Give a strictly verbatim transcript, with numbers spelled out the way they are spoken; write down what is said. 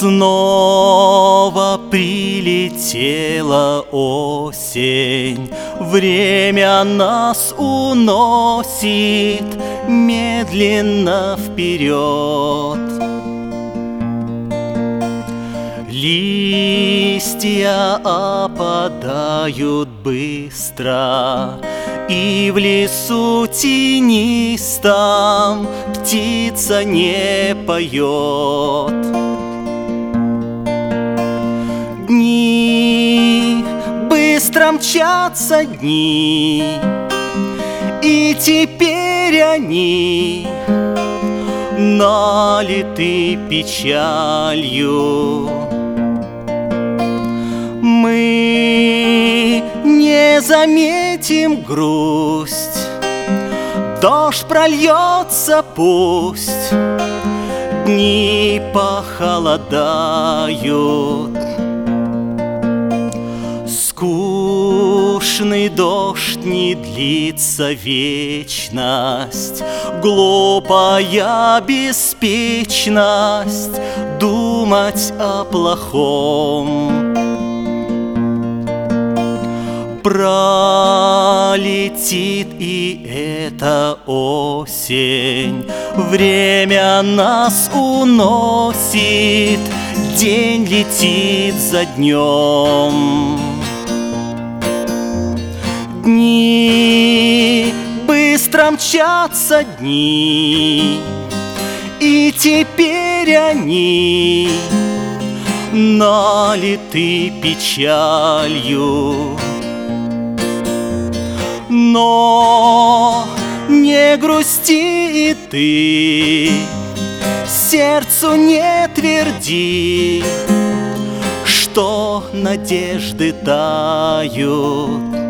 Снова прилетела осень, время нас уносит медленно вперед. Листья опадают быстро, и в лесу тенистом птица не поет. Дни, быстро мчатся дни, и теперь они налиты печалью. Мы не заметим грусть, дождь прольется, пусть дни похолодают. Скучный дождь не длится вечность, глупая беспечность думать о плохом. Пролетит и эта осень, время нас уносит, день летит за днем. Дни, быстро мчатся дни, и теперь они налиты печалью. Но не грусти и ты, сердцу не тверди, что надежды тают.